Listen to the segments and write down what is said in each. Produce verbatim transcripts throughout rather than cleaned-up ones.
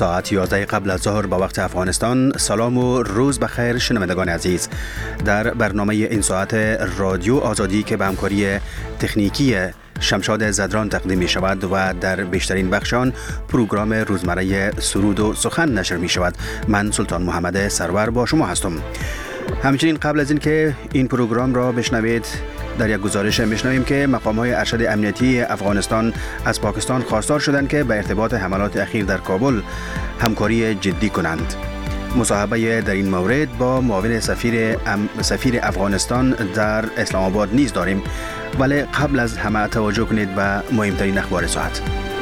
ساعت یازده قبل از ظهر با وقت افغانستان. سلام و روز بخیر شنوندگان عزیز. در برنامه این ساعت رادیو آزادی که به همکاری تکنیکی شمشاد زدران تقدیم می شود و در بیشترین بخشان پروگرام روزمره سرود و سخن نشر می شود، من سلطان محمد سرور با شما هستم. همچنین قبل از اینکه این پروگرام را بشنوید، در یک گزارش میشنویم که مقام‌های ارشد امنیتی افغانستان از پاکستان خواستار شدند که به ارتباط حملات اخیر در کابل همکاری جدی کنند. مصاحبه در این مورد با معاون سفیر ام سفیر افغانستان در اسلام آباد نیز داریم، ولی قبل از همه توجه کنید به مهمترین اخبار ساعت.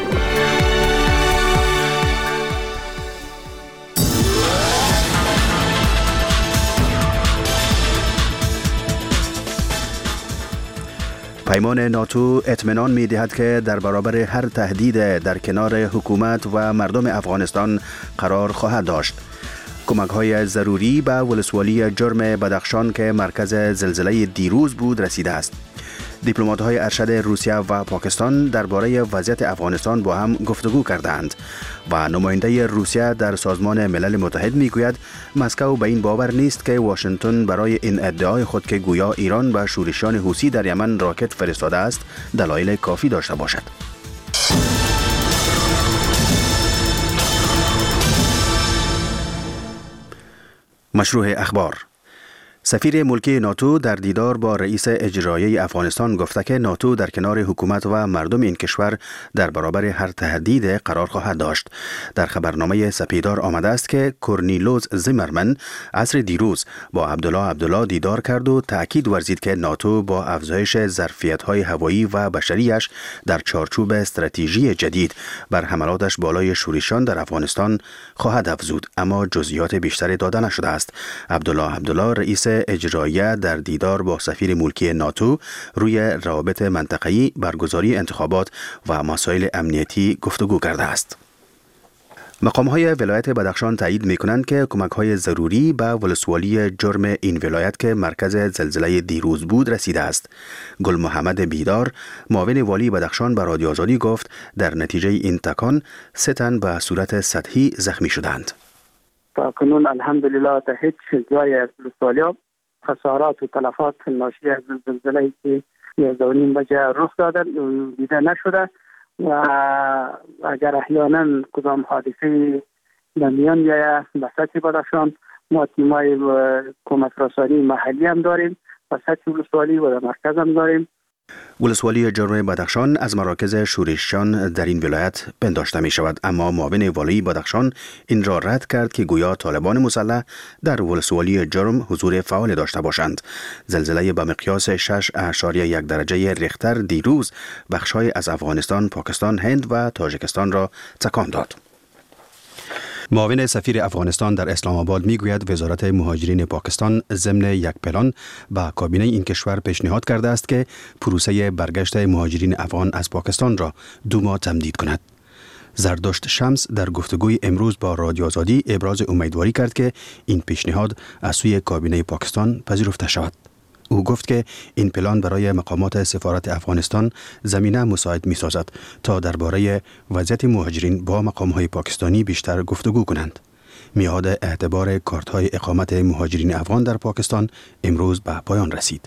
پیمان ناتو اطمینان می دهد که در برابر هر تهدید در کنار حکومت و مردم افغانستان قرار خواهد داشت. کمک های ضروری به ولسوالی جرم بدخشان که مرکز زلزله دیروز بود رسیده است. دیپلمات های ارشد روسیه و پاکستان درباره وضعیت افغانستان با هم گفتگو کردند و نماینده روسیه در سازمان ملل متحد میگوید مسکو به این باور نیست که واشنگتن برای این ادعای خود که گویا ایران به شورشیان حوثی در یمن راکت فرستاده است دلایل کافی داشته باشد. مشروع اخبار. سفیر ملکی ناتو در دیدار با رئیس اجرایی افغانستان گفته که ناتو در کنار حکومت و مردم این کشور در برابر هر تهدید قرار خواهد داشت. در خبرنامه سپیدار آمده است که کورنیلوس زیمرمن عصر دیروز با عبدالله عبدالله دیدار کرد و تأکید ورزید که ناتو با افزایش ظرفیت‌های هوایی و بشریش در چارچوب استراتژی جدید بر حملاتش بالای شورشیان در افغانستان خواهد افزود، اما جزئیات بیشتری داده نشده است. عبدالله عبدالله رئیس اجرایی در دیدار با سفیر ملکی ناتو روی روابط منطقه‌ای، برگزاری انتخابات و مسائل امنیتی گفتگو کرده است. مقام‌های ولایت بدخشان تایید می‌کنند که کمک‌های ضروری به ولسوالی جرم این ولایت که مرکز زلزله دیروز بود رسیده است. گل محمد بیدار، معاون والی بدخشان، به رادیو آزادی گفت در نتیجه این تکان سه تن به صورت سطحی زخمی شدند. تا کنون الحمدلله تا هیچ جای ولسوالی خسارات و تلفات ناشی از زلزله‌ای که یازده و نیم بجه رخ داده دیده نشده و اگر احیانا کدام حادثه در میان بیاید به سطح بدخشان، ما تیمای کمک رسانی محلی هم داریم، به سطح ولسوالی و در مرکز هم داریم. ولسوالی جرم بدخشان از مراکز شورشیان در این ولایت پنداشته می شود، اما معاون والی بدخشان این را رد کرد که گویا طالبان مسلح در ولسوالی جرم حضور فعال داشته باشند. زلزله به مقیاس شش اعشاریه یک درجه ریختر دیروز بخش‌های از افغانستان، پاکستان، هند و تاجیکستان را تکان داد. معاون سفیر افغانستان در اسلام آباد میگوید وزارت مهاجرین پاکستان ضمن یک پلان با کابینه این کشور پیشنهاد کرده است که پروسه برگشت مهاجرین افغان از پاکستان را دو ماه تمدید کند. زردشت شمس در گفتگوی امروز با رادیو آزادی ابراز امیدواری کرد که این پیشنهاد از سوی کابینه پاکستان پذیرفته شود. او گفت که این پلان برای مقامات سفارت افغانستان زمینه مساعد می سازد تا درباره وضعیت مهاجرین با مقام‌های پاکستانی بیشتر گفتگو کنند. میعاد اعتبار کارت‌های اقامت مهاجرین افغان در پاکستان امروز به پایان رسید.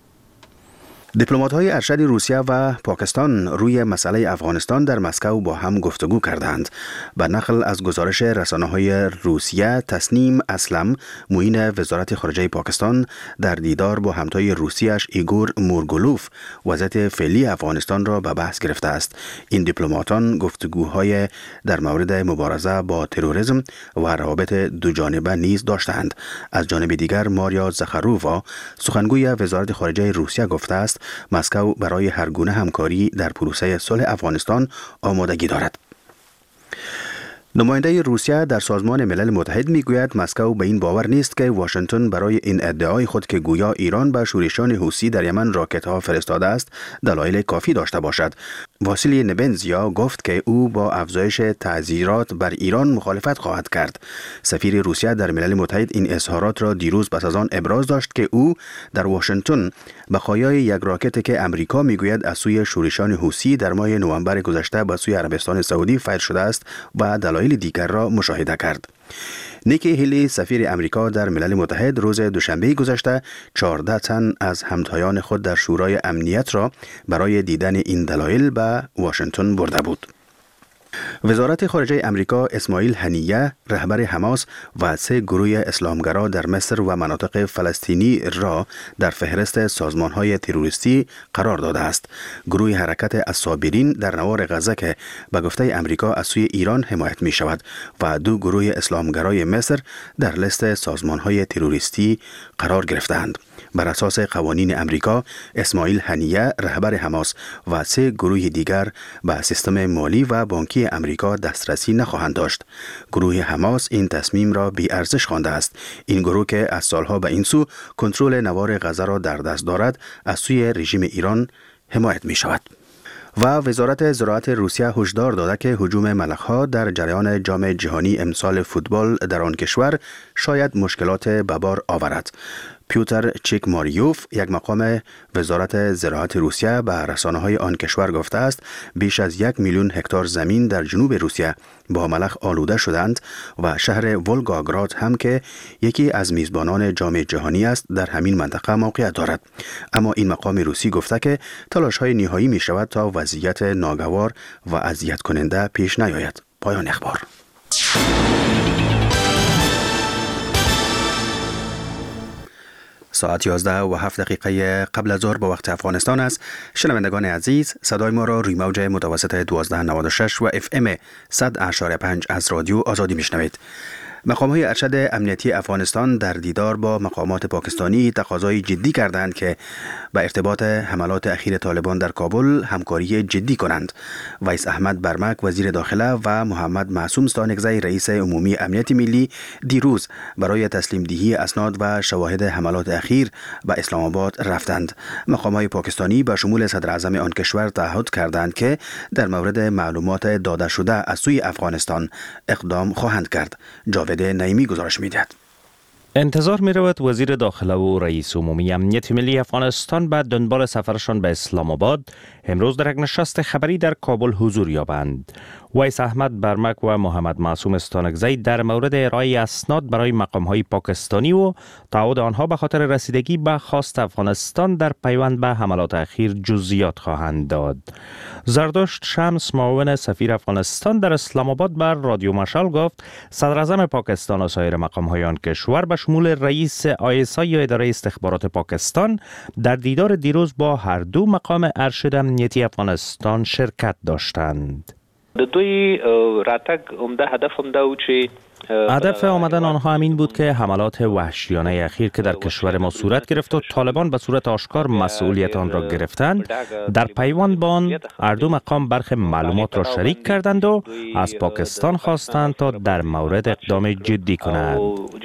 دیپلمات‌های ارشد روسیه و پاکستان روی مسئله افغانستان در مسکو با هم گفتگو کردند. به نقل از گزارش رسانه‌های روسیه، تسنیم اسلم، معین وزارت خارجه پاکستان در دیدار با همتای روسیش ایگور مورگولوف وضعیت فعلی افغانستان را به بحث گرفته است. این دیپلماتان گفتگوهای در مورد مبارزه با تروریسم و روابط دوجانبه نیز داشتند. از جانب دیگر ماریا زخارووا، سخنگوی وزارت خارجه روسیه، گفته است مسکو برای هر گونه همکاری در پروسه صلح افغانستان آمادگی دارد. نماینده روسیه در سازمان ملل متحد میگوید مسکو به این باور نیست که واشنگتن برای این ادعای خود که گویا ایران به شورشیان حوثی در یمن راکت ها فرستاده است دلایل کافی داشته باشد. واسیلی نبنزیا گفت که او با افزایش تعزیرات بر ایران مخالفت خواهد کرد. سفیر روسیه در ملل متحد این اظهارات را دیروز پس از آن ابراز داشت که او در واشنگتن بقایای یک راکت که امریکا میگوید از سوی شورشیان حوثی در ماه نوامبر گذشته به سوی عربستان سعودی فایر شده است و دلایل دیگر را مشاهده کرد. نیکی هیلی سفیر امریکا در ملل متحد روز دوشنبه گذشته چهارده تن از همتایان خود در شورای امنیت را برای دیدن این دلایل به واشنگتن برده بود. وزارت خارجه امریکا اسماعیل هنیه رهبر حماس و سه گروه اسلامگرا در مصر و مناطق فلسطینی را در فهرست سازمان‌های تروریستی قرار داده است. گروه حرکت الصابرین در نوار غزه که به گفته امریکا از سوی ایران حمایت می شود و دو گروه اسلامگرای مصر در لیست سازمان‌های تروریستی قرار گرفتند. بر اساس قوانین امریکا، اسماعیل هنیه رهبر حماس و سه گروه دیگر به سیستم مالی و بانکی امریکا دسترسی نخواهند داشت. گروه حماس این تصمیم را بی ارزش خوانده است. این گروه که از سالها به این سو کنترل نوار غزه را در دست دارد، از سوی رژیم ایران حمایت می شود. و وزارت زراعت روسیه هشدار داده که هجوم ملخ‌ها در جریان جام جهانی امسال فوتبال در آن کشور شاید مشکلات به بار آورد. پیوتر چیک ماریوف، یک مقام وزارت زراعت روسیه، به رسانه‌های آن کشور گفته است بیش از یک میلیون هکتار زمین در جنوب روسیه با ملخ آلوده شدند و شهر ولگاگراد هم که یکی از میزبانان جام جهانی است در همین منطقه موقعیت دارد. اما این مقام روسی گفته که تلاش‌های نهایی می شود تا وضعیت ناگوار و اذیت کننده پیش نیاید. پایان اخبار. ساعت یازده و هفت دقیقه قبل از ظهر به وقت افغانستان است. شنوندگان عزیز، صدای ما را روی موج متوسط دوازده نود و شش و اف ام صد اشاره پنج از رادیو آزادی میشنوید. مقام‌های ارشد امنیتی افغانستان در دیدار با مقامات پاکستانی تقاضای جدی کردند که به ارتباط حملات اخیر طالبان در کابل همکاری جدی کنند. ویس احمد برمک وزیر داخله و محمد معصوم ستانکزی رئیس عمومی امنیت ملی دیروز برای تسلیم دهی اسناد و شواهد حملات اخیر به اسلام آباد رفتند. مقام‌های پاکستانی به شمول صدر اعظم آن کشور تعهد کردند که در مورد معلومات داده شده از سوی افغانستان اقدام خواهند کرد. جاوید نعیمی گزارش می‌دهد. انتظار می رود وزیر داخله و رئیس عمومی امنیت ملی افغانستان بعد دنبال سفرشان به اسلام آباد امروز در یک نشست خبری در کابل حضور یابند. ویس احمد برمک و محمد معصوم استانکزی در مورد ارائه اسناد برای مقام‌های پاکستانی و تعهد آنها به خاطر رسیدگی به خواست افغانستان در پیوند به حملات اخیر جزئیات خواهند داد. زردشت شمس معاون سفیر افغانستان در اسلام آباد بر رادیو مشال گفت صدر اعظم پاکستان و سایر مقام‌های آن کشور به شمول رئیس آی اس آی یا اداره استخبارات پاکستان در دیدار دیروز با هر دو مقام ارشد امنیتی افغانستان شرکت داشتند. د دوی راتګ عمده هدف هم دا و چې هدف آمدن آنها همین بود که حملات وحشیانه اخیر که در کشور ما صورت گرفت و طالبان به صورت آشکار مسئولیت آن را گرفتند، در پیوند با آن هر دو مقام برخی معلومات را شریک کردند و از پاکستان خواستند تا در مورد اقدام جدی کنند.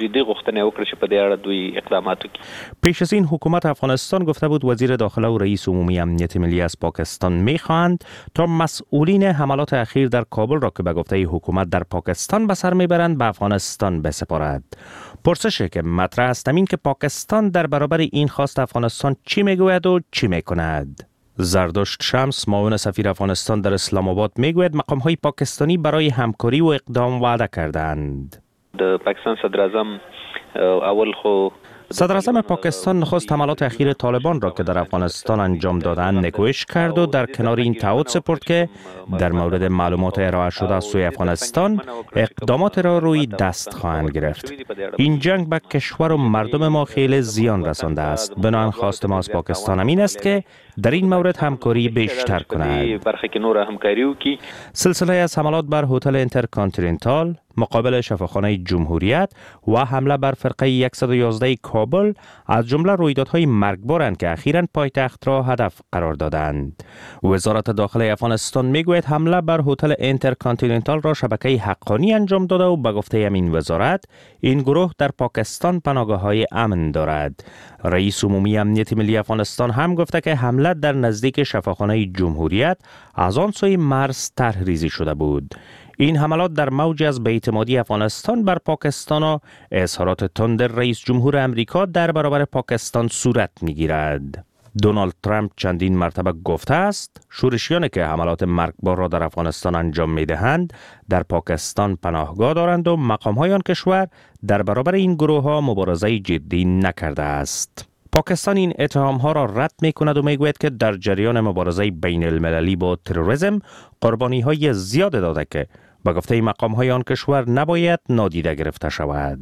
پیش از این حکومت افغانستان گفته بود وزیر داخله و رئیس عمومی امنیت ملی از پاکستان می‌خواهند تا مسئولین حملات اخیر در کابل را که به گفته حکومت در پاکستان به سر میبرند به افغانستان بسپارد. پرسشی که مطرح است این که پاکستان در برابر این خواست افغانستان چی میگوید و چی میکند. زردشت شمس معاون سفیر افغانستان در اسلام آباد میگوید مقام‌های پاکستانی برای همکاری و اقدام وعده کردند. د پاکستان صدر اعظم اول خو صدر اعظم پاکستان نخست حملات اخیر طالبان را که در افغانستان انجام دادند نکوهش کرد و در کنار این تعهد سپرد که در مورد معلومات ارائه شده از سوی افغانستان اقدامات را روی دست خواهند گرفت. این جنگ به کشور و مردم ما خیلی زیان رسانده است. بنابراین خواست ما از پاکستان همین است که در این مورد همکاری بیشتر کند. سلسله از حملات بر هتل اینترکانتیننتال، مقابل شفاخانه جمهوریت و حمله بر فرقه صد و یازده کابل از جمله رویدادهای مرگبارند که اخیراً پایتخت را هدف قرار دادند. وزارت داخلی افغانستان میگوید حمله بر هتل اینترکانتیننتال را شبکه حقانی انجام داده و به گفته همین وزارت این گروه در پاکستان پناهگاه‌های امن دارد. رئیس عمومی امنیت ملی افغانستان هم گفته که حمله در نزدیک شفاخانه جمهوریت از آن سوی مرز طرح‌ریزی شده بود. این حملات در موج از بی‌اعتمادی افغانستان بر پاکستان و اظهارات تند رئیس جمهور امریکا در برابر پاکستان صورت می‌گیرد. دونالد ترامپ چندین مرتبه گفته است شورشیانی که حملات مرگبار را در افغانستان انجام می‌دهند در پاکستان پناهگاه دارند و مقام‌های آن کشور در برابر این گروه‌ها مبارزه جدی نکرده است. پاکستان این اتهام‌ها را رد می‌کند و می‌گوید که در جریان مبارزه بین المللی با تروریسم قربانی‌های زیاد داده که به گفته مقام‌های آن کشور نباید نادیده گرفته شود.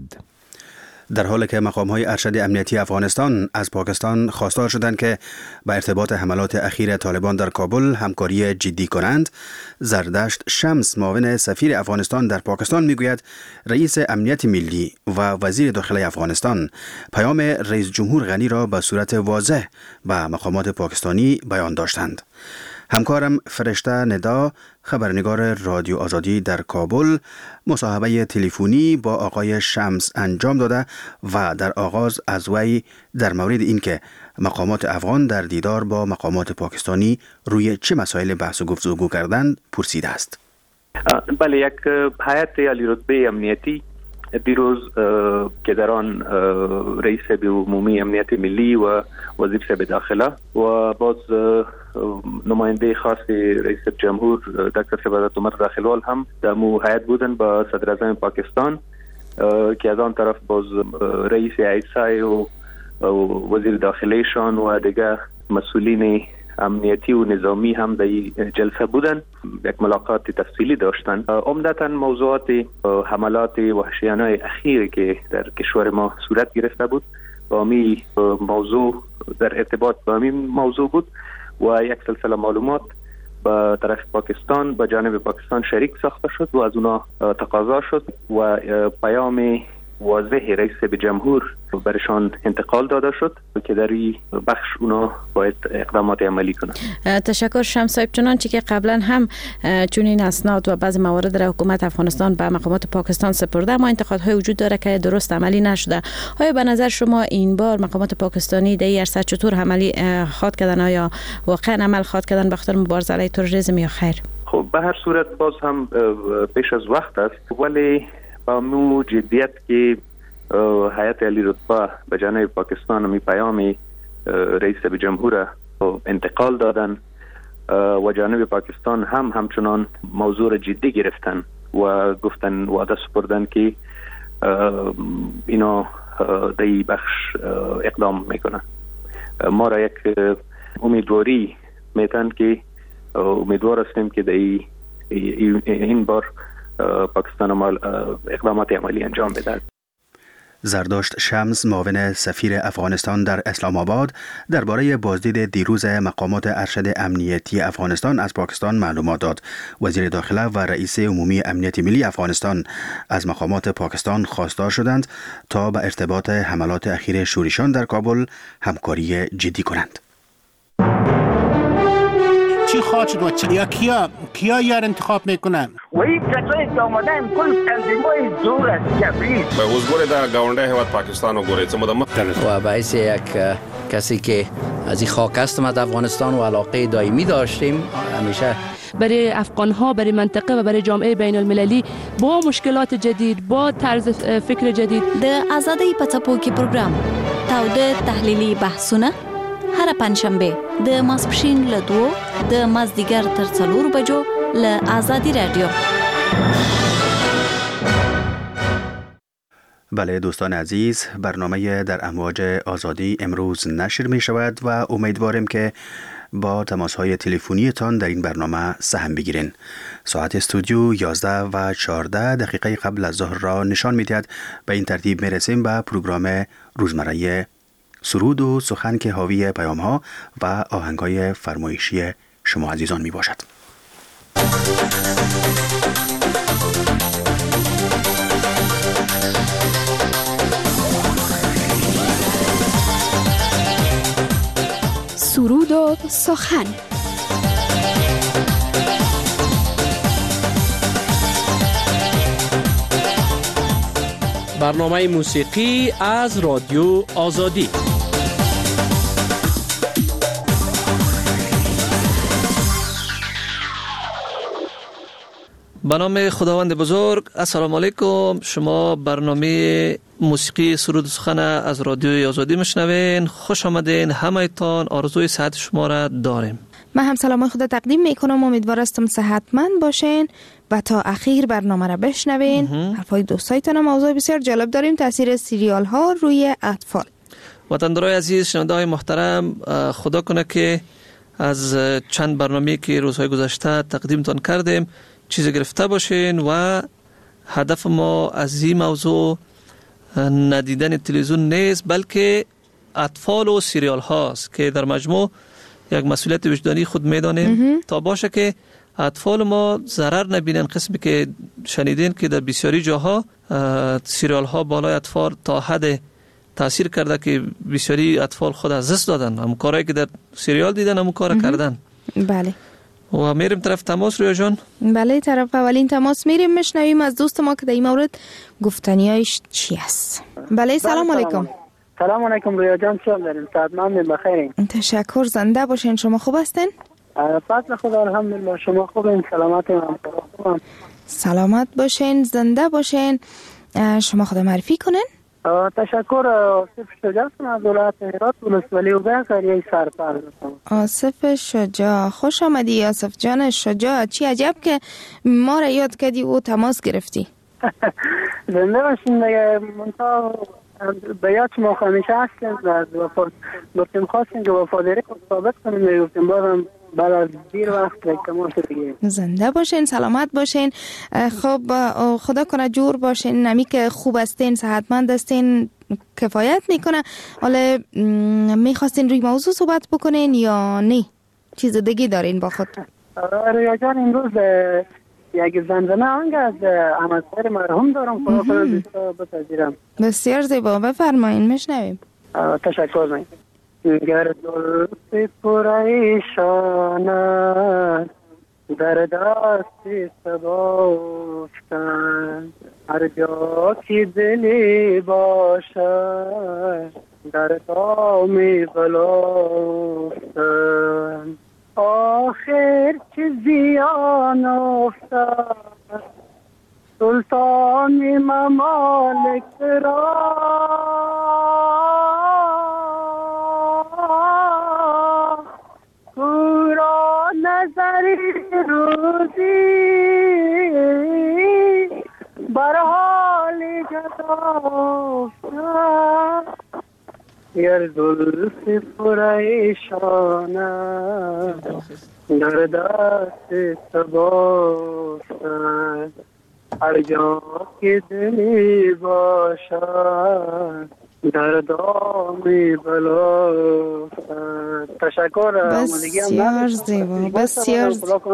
در حالی که مقام‌های ارشد امنیتی افغانستان از پاکستان خواستار شدند که با ارتباط حملات اخیر طالبان در کابل همکاری جدی کنند، زردشت شمس معاون سفیر افغانستان در پاکستان میگوید رئیس امنیت ملی و وزیر داخلی افغانستان پیام رئیس جمهور غنی را به صورت واضح به مقامات پاکستانی بیان داشتند. همکارم فرشته ندا، خبرنگار رادیو آزادی در کابل، مصاحبه تلفنی با آقای شمس انجام داده و در آغاز از وی در مورد اینکه مقامات افغان در دیدار با مقامات پاکستانی روی چه مسائل بحث و گفتگو کردند پرسیده است. بله، یک هیئت عالی رتبه امنیتی دیروز که در آن رئیس عمومی امنیت ملی و وزیر صاحب داخله و باز نماینده خاص رئیس جمهور دکتر سعادت عمر داخلوال هم در مو هیئت بودن با صدر اعظم پاکستان که از آن طرف باز رئیس ایسای و وزیر داخلیشان و دیگر مسئولین امنیتی و نظامی هم در جلسه بودن، یک ملاقات تفصیلی داشتن. عمدتاً موضوعات حملات وحشیانه اخیر که در کشور ما صورت گرفته بود با می موضوع در ارتباط با همین موضوع بود و یک سلسله معلومات با طرف پاکستان با جانب پاکستان شریک ساخته شد و از اونا تقاضا شد و پیام واضح رئیس جمهور برشان انتقال داده شد که در این بخش اونا باید اقدامات عملی کنند. تشکر شمس صاحب. چنانچه که قبلا هم چنین اسناد و بعضی موارد را حکومت افغانستان به مقامات پاکستان سپرده، اما انتقادهای وجود داره که درست عملی نشده. آیا به نظر شما این بار مقامات پاکستانی در این عرصه چطور عملی خواد کردن؟ آیا واقعا عمل خواد کردن به خاطر مبارزه علیه تروریسم یا خیر؟ خب به هر صورت باز هم پیش از وقت است، ولی با مو جدیت که هیئت عالی رتبه به جانب پاکستان می پیام رئیس جمهور انتقال دادن و جانب پاکستان هم همچنان موضوع جدی گرفتن و گفتن وعده سپردن که اینا در این بخش اقدام میکنن. ما را یک امیدواری میتن که امیدوار هستیم که در این بار پاکستان اقدامات عملی انجام بده. زردشت شمس معاون سفیر افغانستان در اسلام آباد درباره بازدید دیروز مقامات ارشد امنیتی افغانستان از پاکستان معلومات داد. وزیر داخله و رئیس عمومی امنیت ملی افغانستان از مقامات پاکستان خواستار شدند تا به ارتباط حملات اخیر شورشیان در کابل همکاری جدی کنند. چی خواهد شد و چی؟ یا کیا کیا یار انتخاب میکنن؟ و این کسایی که آمدن کل تنظیمای زور است کبریز به حضور در گاونده حیوات پاکستان و گوریت مدام و باعث یک کسی که از این خاک هستم از افغانستان و علاقه دائمی داشتیم همیشه برای افغان ها، برای منطقه و برای جامعه بین المللی با مشکلات جدید، با طرز فکر جدید. د آزادۍ په څپو کې پروګرام تاوده تحلیلي بحثونه هر پنځشنبه د ماسپښین له دوو د مازدیګر تر څلورو بجو له آزادی رادیو. بله دوستان عزیز، برنامه در امواج آزادی امروز نشر می شود و امیدواریم که با تماس‌های تلفنیتان در این برنامه سهم بگیرین. ساعت استودیو یازده و چهارده دقیقه قبل از ظهر را نشان می‌دهد. به این ترتیب می‌رسیم به پروگرام روزمره سرود و سخن که حاوی پیام‌ها و آهنگ‌های فرمایشی شما عزیزان میباشد. سرود و سخن. برنامه موسیقی از رادیو آزادی. به نام خداوند بزرگ. السلام علیکم. شما برنامه موسیقی سرود و سخن از رادیوی آزادی میشنوین. خوش آمدین همه‌تان. آرزوی صحت شما را داریم. من هم سلام خدا تقدیم میکنم. امیدوار هستم صحتمند باشین و تا اخیر برنامه را بشنوین. حرفای دوستایتان موضوع بسیار جالب داریم، تاثیر سریال ها روی اطفال. وطندارای عزیز، شنونده های محترم، خدا کنه که از چند برنامه که روزهای گذشته تقدیمتان کردیم چیزی گرفته باشین و هدف ما از این موضوع ندیدن تلویزیون نیست، بلکه اطفال و سریال هاست که در مجموع یک مسئولیت وجدانی خود میدانیم تا باشه که اطفال ما ضرر نبینن. قسمی که شنیدین که در بسیاری جاها سریال ها بالای اطفال تا حد تاثیر کرده که بسیاری اطفال خود از دست دادن. هم کارهایی که در سریال دیدن هم کار کردن. بله. و میریم طرف تماس. رویا جان. بله، طرف اولین تماس میریم، میشنویم از دوست ما که در این مورد گفتنیایش چی است. بله، سلام علیکم. سلام علیکم رویا جان، چطور دارین؟ سلامت بخیرین؟ تشکر، زنده باشین. شما خوب هستین؟ فضل خدا الحمدلله. شما خوبین؟ سلامت هم خوبم. سلامت باشین، زنده باشین. شما خود معرفی کنین؟ تشکر. آصف شجاع از ولایت هرات ولسوالی و به قریه سرپرد. آصف شجاع، خوش آمدی آصف جان شجاع. چی عجب که ما را یاد کردی و تماس گرفتی. زنده باشین دیگه. منطقه به یاد شما همیشه هستیم و وفاد گفتیم خواستیم که وفاداری خود ثابت کنیم. گفتیم بازم بعد از دیر وقت یک تماس دیگه. زنده باشین، سلامت باشین. خب خدا کنه جور باشین. نمی که خوب هستین، صحتمند هستین کفایت میکنه. حالا میخواستین روی موضوع صحبت بکنین یا نه چیز دیگه دارین با خود؟ رویا جان، این روز یک زمزمه آهنگ از احمدخواه مرحوم دارم، خدا کنه دوستا بپذیرم. بسیار زیبا، بفرمایین، میشنویم. تشکر من. گر زلف پریشان در دست صبا افتند، هر جا که دلی باشد در دام بلا افتند. آخر چه زیان افتاد سلطان ممالک را، کورا نظری روزی بر حال جدا افتاد. گر زلف پریشانم در دست صبا افتد، هر جا که دلی باشد در دام بلا افتد. تشکر. بسیار زیبا، بسیار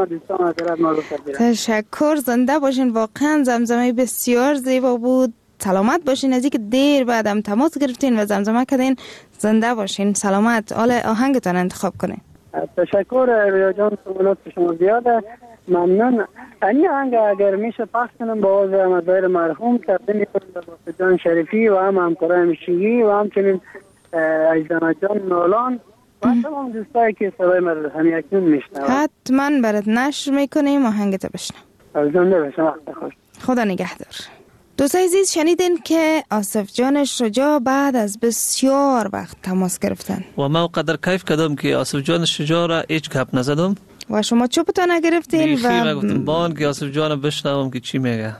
تشکر. زنده باشین. واقعا زمزمه بسیار زیبا بود. سلامت باشین. از اینکه دیر بعدم تماس گرفتین و زمزمه کردین. زنده باشین، سلامت. حالا آهنگتان انتخاب کنین. تشکر رویا جان، سوالات شما زیاده. ممنون. این آهنگ اگر میشه پخش کنم با آواز احمدخواه مرحوم تقدیم کنم به واسه جان شریفی و هم همکارای همیشگی و همچنین اجدامت جان نولان و تمام دوستایی که صدای من همیکنون میشنوند. حتما برات نشر میکنیم آهنگت بشنم. زنده باشم. وقت خوش. خدا نگهدار. دوستای عزیز، شنیدین که آصف جان شجاع بعد از بسیار وقت تماس گرفتن و ما قدر کیف کردم که آصف جان شجاع را هیچ گپ نزدم و شما چوبتان نگرفتین و من گفتم بان که آصف جان بشنوم که چی میگه.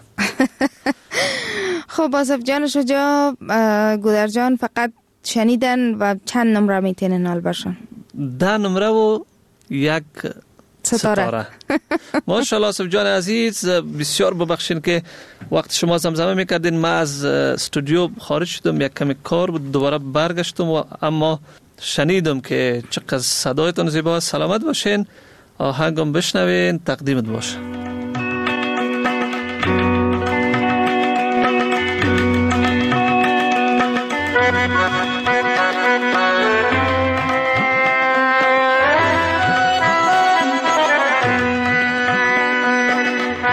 خب آصف جان شجاع گودر جان فقط شنیدن و چند نمره میتونن حال برشن؟ ده نمره و یک ستاره. ماشاءالله آصف جان عزیز، بسیار ببخشین که وقت شما زمزمه میکردین ما از استودیو خارج شدم، یک کمی کار بود، دوباره برگشتم و اما شنیدم که چقدر صدایتون زیبا. سلامت باشین. آهنگم بشنوین، تقدیمت باشه.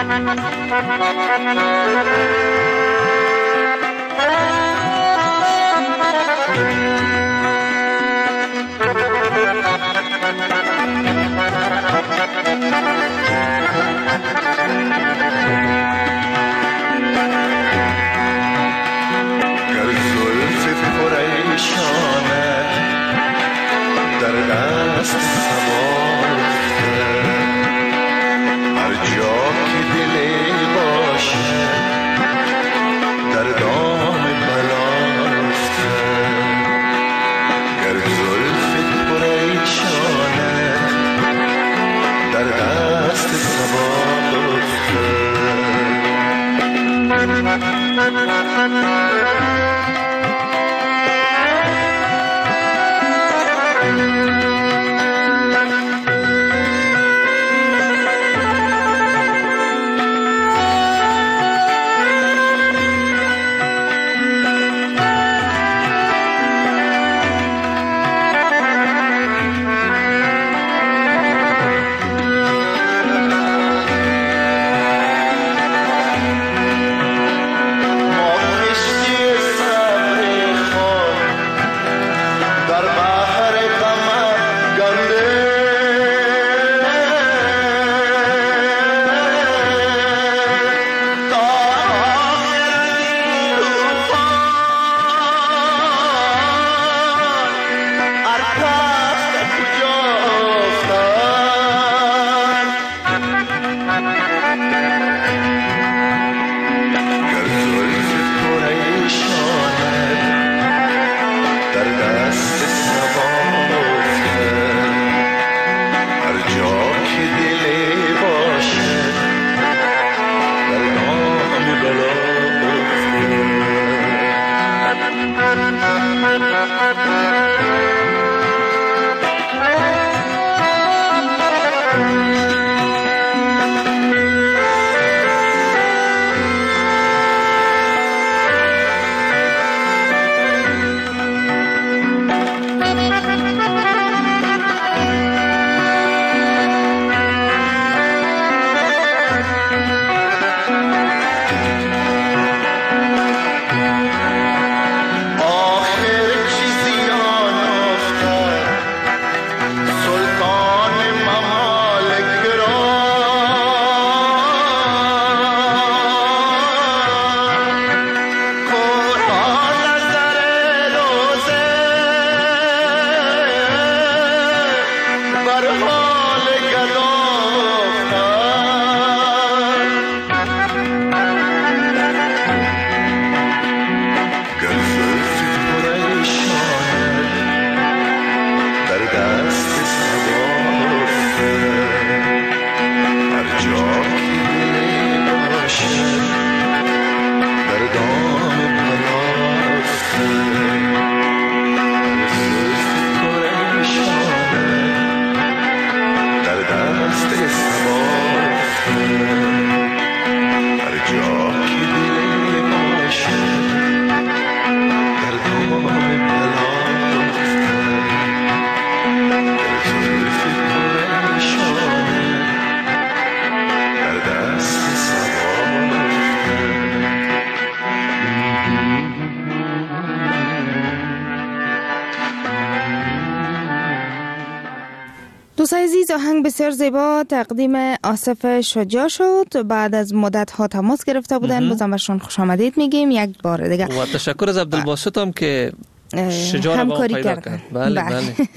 دوستای عزیز، آهنگ بسیار زیبا تقدیم آصف شجاع شد. بعد از مدت ها تماس گرفته بودن، بازم برشون خوش آمدید میگیم یک بار دیگه. و تشکر از عبدالباسط هم که شجاع رو با پیدا کرد. بله بله.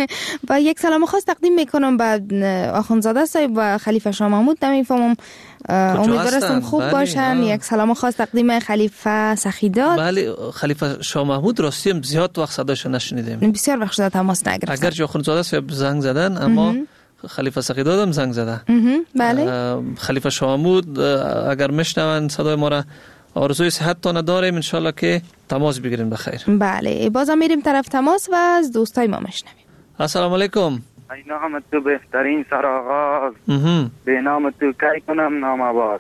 و یک سلام خاص تقدیم میکنم به آخوندزاده صاحب و خلیفه شاه محمود. نمیفهمم، امیدوارم خوب بله. باشن. یک سلام خاص تقدیم خلیفه سخیداد. بله، خلیفه شاه محمود راستی هم زیاد وقت صداشو نشنیدیم، بسیار وقت شده تماس نگرفتن. اگر جو آخوندزاده صاحب زنگ زدن، اما خلیفه سخیداد هم زنگ زده. بله. خلیفه شاه محمود اگر میشنون صدای ما را، آرزوی صحت تان داریم، انشالله که تماس بگیریم بخیر. بله، بازم میریم طرف تماس و از دوستای ما میشنویم. السلام علیکم. ای نام تو بهترین سرآغاز، به نام تو کی کنم نام آواز.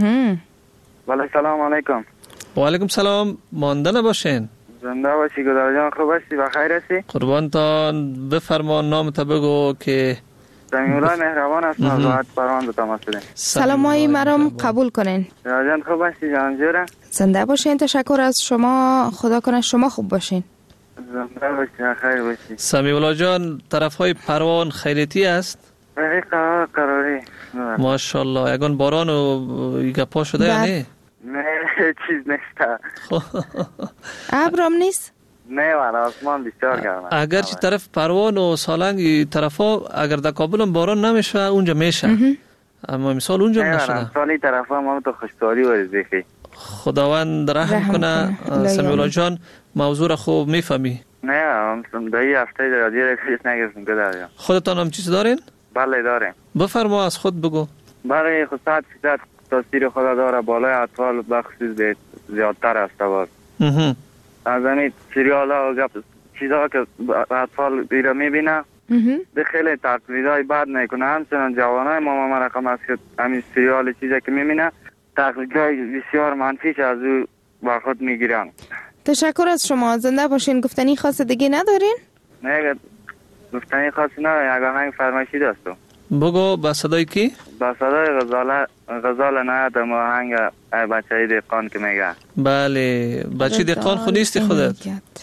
بله، سلام علیکم. و علیکم سلام. مانده نباشین. زنده باشی گدار جان. خوب هستی؟ بخیر هستی؟ قربانتان. بفرما نام تا بگو که سمیولا مهربان است. از پروان به تماس داریم. سلام های مرام قبول کنین. جان خوب هستی جان جوره؟ زنده باشین. تشکر از شما. خدا کنه شما خوب باشین. زنده باشی خیر باشی. سمیولا جان طرف های پروان خیلیتی است؟ قرار قراری. ماشاءالله. یگان باران و گپا شده یا نه؟ نه چیز نیست. ابرام نیست؟ نه ولی آسمان بسیار گرمه. اگر چی طرف پروان و سالنگ طرف ها اگر در کابل هم باران نمیشه اونجا میشه، اما مثال اونجا نشده. نه سالی طرف ها ما تو خوشتاری ورز بخی. خداوند رحم کنه. سمیولا جان موضوع را خوب میفهمی؟ نه هم دایی هفته در رادیو رکیس نگرفتم که داریم. خودتان هم چیز دارین؟ بله داریم. بفرما از خود بگو. بله خود صد فیصد تاثیر خدا داره. بالای اطفال بخصوص زیادتر است باز. از همین سریال ها و چیزها که اطفال بیره میبینه به خیلی تقلیدهای بد میکنه. همچنان جوانای ما ما رقم است که همین سریال چیزی که میبینه تقلیدهای بسیار منفیش از او با خود میگیرن. تشکر از شما. زنده باشین. گفتنی خاص دیگه ندارین؟ نه گفتنی خاصی ندارین. اگر هنگ فرمایشی دستو بگو. با صدای کی؟ با صدای غزال غزال نایت ما هنگ بچه دهقان که میگه. بله بچه دهقان خود نیستی خودت؟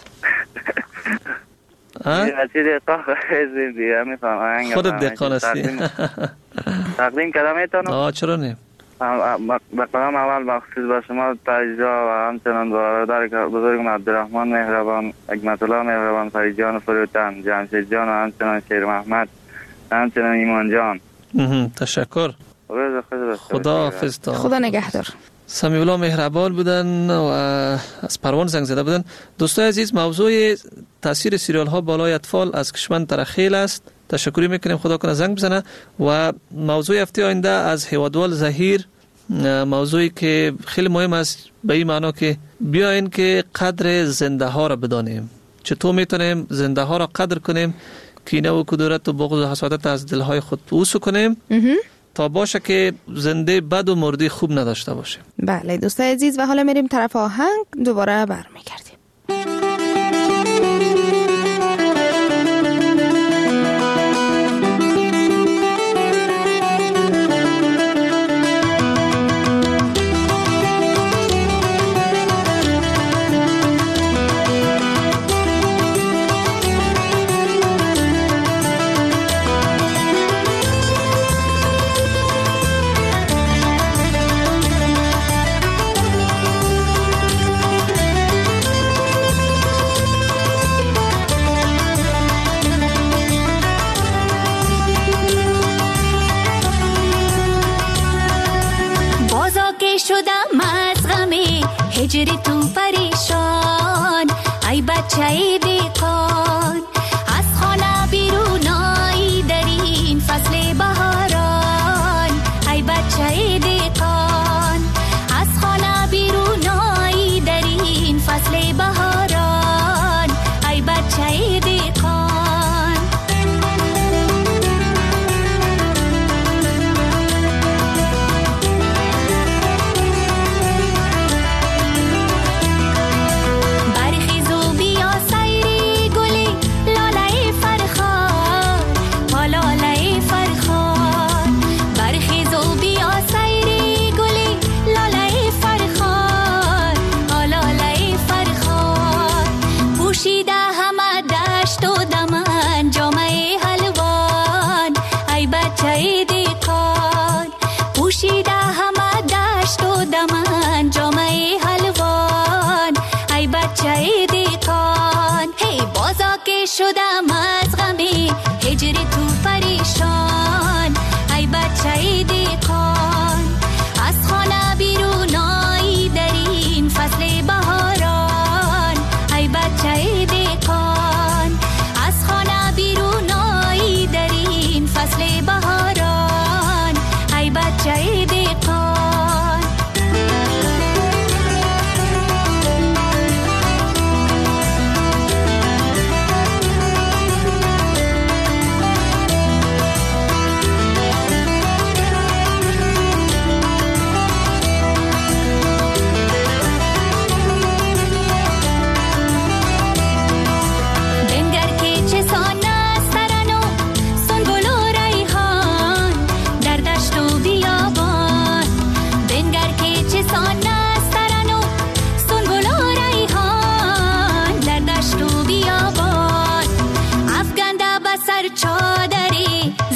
بچه دهقان خیلی دیگه میفهم. خودت دهقان هستی؟ تقدیم کردم ایتانو؟ آه چرا نیم؟ به قدم اول مخصوص به شما تجزا و همچنان برادر بزرگم عبدالرحمن مهربان، حکمت الله مهربان، فرید جان فروتن، جمشید جان و همچنان شیر محمد، همچنان ایمان جان. تشکر. خدا حافظ. خدا نگهدار. سمیولا مهربان بودن و از پروان زنگ زده بودن. دوستای عزیز موضوع تاثیر سریال ها بالای اطفال از کشمن ترخیل است. تشکری میکنیم خدا کنه زنگ بزنه. و موضوع هفته آینده از هیوادوال زهیر، موضوعی که خیلی مهم است به این معنا که بیاین که قدر زنده ها را بدانیم. چطور میتونیم زنده ها را قدر کنیم، کینه و کدورت و بغض و حسادت از دلهای خود اوسو کنیم تا باشه که زنده بد و مردی خوب نداشته باشه. بله دوستای عزیز و حالا میریم طرف آهنگ. دوباره برمیگردیم. هجری تو پریشان ای بچه ای بیقان از خانه بیرون آی در این فصل بهاران ای بچه ای بیقان از خانه بیرون آی در این فصل بهاران ای بچه ای بیقان گلی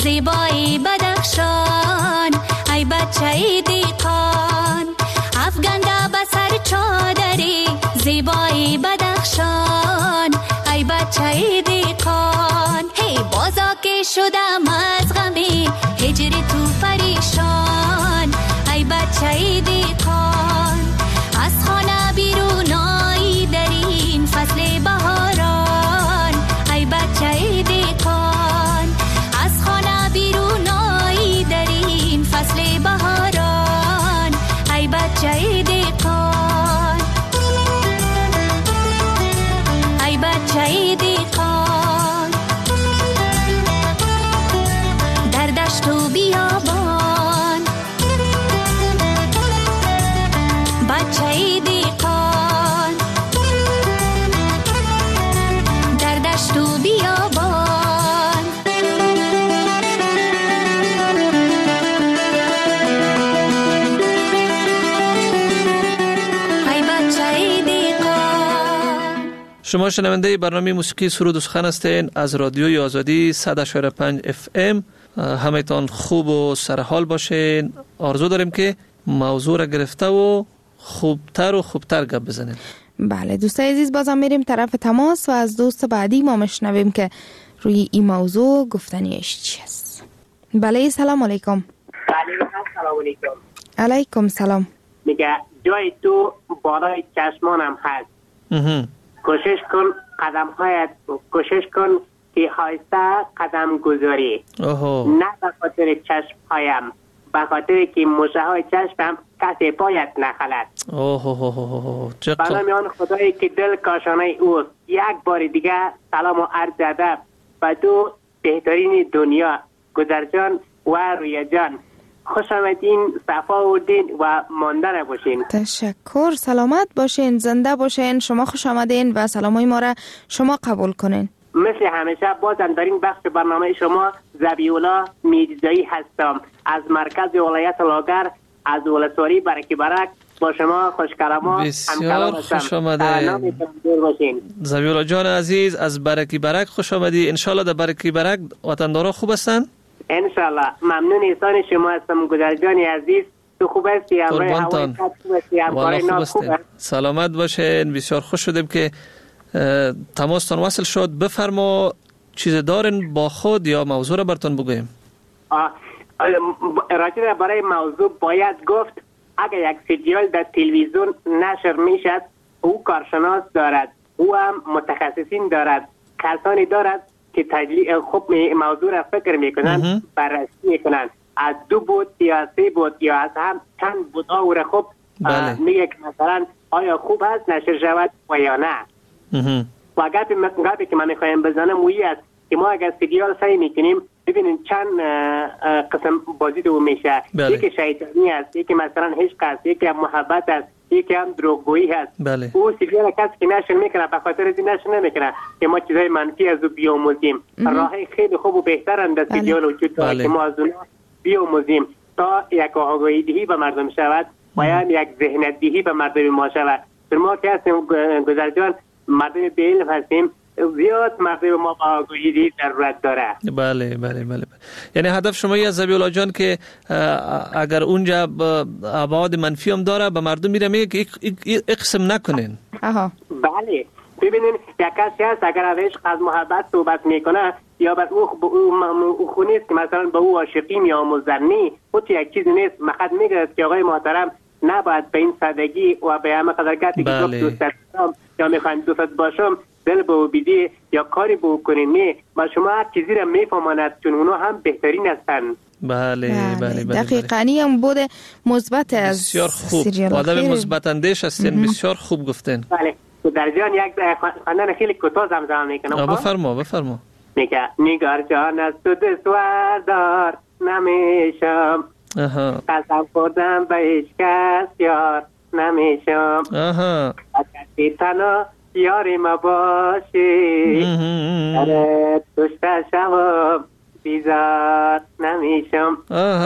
زیبای بدخشان، ای بچه دیقان افگنده به سر چادری زیبای بدخشان، ای بچه دیقان. هی بازا که شدم از غمی هجری تو پریشان، ای بچه دیقان از خانه بیرون آیی در این فصل بهاران، ای بچه دیقان از خانه بیرون آیی در این فصل بهاران، ای بچه دیقان، ای بچه دیقان در دشت و بیابان، بچه دیقان در دشت و بیابان. ای بچه دیقان. شما شنونده برنامه موسیقی سرود و سخن هستین از رادیوی آزادی صد و پنج اف ام. همه‌تان خوب و سرحال باشین. آرزو داریم که موضوع را گرفته و خوبتر و خوبتر گپ بزنیم. بله دوستای عزیز، بازم میریم طرف تماس و از دوست بعدی ما مشنویم که روی این موضوع گفتنیش چی است. بله سلام علیکم. بله سلام علیکم. علیکم سلام. میگه جای تو بالای چشمانم هست. کوشش کن قدم هایت کوشش کن که آهسته قدم گذاری. نه به خاطر چشم هایم، به خاطر که موشه های چشمم کسی پایت نخلد. برای آن خدایی که دل کاشانه اوست، یک بار دیگه سلام و عرض ادب به تو بهترین دنیا گذرجان و روی جان. خوش آمدین، صفا و دین و مانده باشین. تشکر، سلامت باشین، زنده باشین. شما خوش آمدین و سلامای ما را شما قبول کنین. مثل همیشه بازم در این بخش برنامه شما زبیولا میرزایی هستم از مرکز ولایت لاغر از ولسوالی برکی برک. با شما خوشکلام بسیار خوش آمده زبیولا جان عزیز از برکی برک. خوش آمدی. انشالله در برکی برک وطندارا خوب هستن؟ انشالله. ممنون احسان شما هستم گذر جان عزیز. تو خوب هستی؟ قربانتان. والله خوب هستین. سلامت باشین. بسیار خوش شدیم که تماستان وصل شد. بفرما چیز دارین با خود یا موضوع را براتون بگویم؟ راجع برای موضوع باید گفت اگر یک سریال در تلویزیون نشر میشد او کارشناس دارد، او هم متخصصین دارد، کسانی دارد که تجلی خوب موضوع را فکر میکنن، بررسی میکنن، از دو بود یا سه بود یا از هم چند بود او را خوب میگه که مثلا آیا خوب هست نشر شود و یا نه. و گپی که من میخوایم بزنم مویی است که ما اگر سریال سعی میکنیم ببینیم چند قسم بازی دو میشه. یکی شیطانی است، یکی مثلا عشق است، یکی هم محبت است، یکی هم دروغگویی است. بله. او سریال کسی که نشر میکنه به خاطر از این نشر نمیکنه که ما چیزای منفی از او بیاموزیم. راهی خیلی خوب و بهتر در سریال وجود داره که ما از اون بیاموزیم تا یک آگاهی دهی به مردم شود و یا یک ذهنیت دهی به مردم ما شود. ما که هستیم گذر جان مردم به علم هستیم، زیاد مردم ما با آگاهی ضرورت داره. بله بله بله. یعنی هدف شما از زبیولا جان که اگر اونجا ابعاد منفی هم داره به مردم میره میگه که اقسم نکنین. آها. بله. ببینین یک کسی هست اگر از عشق از محبت صحبت میکنه یا بر او او خونیست که مثلا به او عاشقیم یا مزنی، او یک چیز نیست. فقط میگه که آقای محترم نباید به این سادگی و به همه قدرگتی که دوست دارم یا میخوایم دوست باشم دل به او بیدی یا کاری به او کنین. نه ما شما هر چیزی را میفهماند چون اونا هم بهترین هستن. بله بله بله. دقیقاً هم بوده مثبت از بسیار خوب. آدم مثبت اندیش هستین. بسیار خوب گفتین. بله. در جان یک خواندن خیلی کوتاه زمزمه میکنم. بفرما بفرما. میگه نگار جان از تو دستور دار نمیشم، قسم خوردم به هیچ کس یار نمیشم، کسی تنها یاری ما باشی، در دوشت شوام بیزار نمیشم.